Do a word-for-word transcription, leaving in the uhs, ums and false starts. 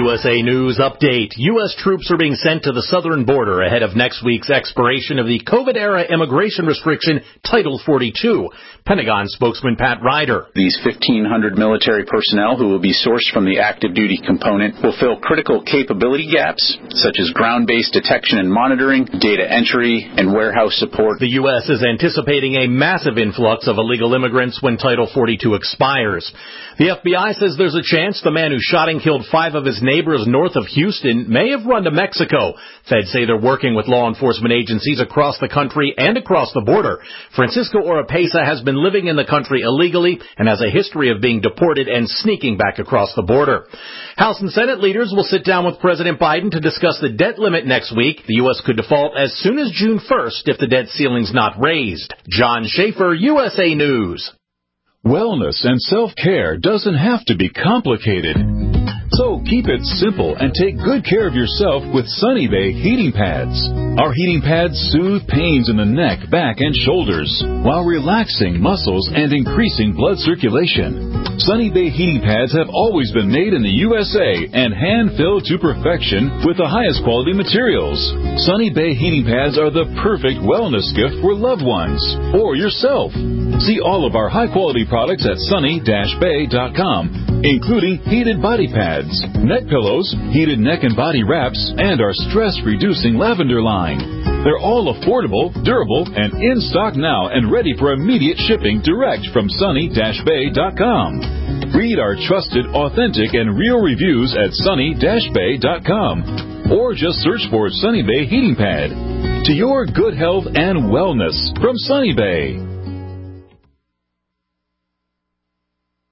U S A News Update. U S troops are being sent to the southern border ahead of next week's expiration of the COVID-era immigration restriction, Title forty-two. Pentagon spokesman Pat Ryder. These fifteen hundred military personnel who will be sourced from the active duty component will fill critical capability gaps, such as ground-based detection and monitoring, data entry, and warehouse support. The U S is anticipating a massive influx of illegal immigrants when Title forty-two expires. The F B I says there's a chance the man who shot and killed five of his neighbors north of Houston may have run to Mexico. Feds say they're working with law enforcement agencies across the country and across the border. Francisco Oropesa has been living in the country illegally and has a history of being deported and sneaking back across the border. House and Senate leaders will sit down with President Biden to discuss the debt limit next week. The U S could default as soon as June first if the debt ceiling's not raised. John Schaefer, U S A News. Wellness and self-care doesn't have to be complicated. So keep it simple and take good care of yourself with Sunny Bay heating pads. Our heating pads soothe pains in the neck, back, and shoulders while relaxing muscles and increasing blood circulation. Sunny Bay heating pads have always been made in the U S A and hand-filled to perfection with the highest quality materials. Sunny Bay heating pads are the perfect wellness gift for loved ones or yourself. See all of our high-quality products at sunny dash bay dot com, including heated body pads, neck pillows, heated neck and body wraps, and our stress-reducing lavender line. They're all affordable, durable, and in stock now and ready for immediate shipping direct from sunny dash bay dot com. Read our trusted, authentic, and real reviews at sunny dash bay dot com or just search for Sunny Bay Heating Pad. To your good health and wellness from Sunny Bay.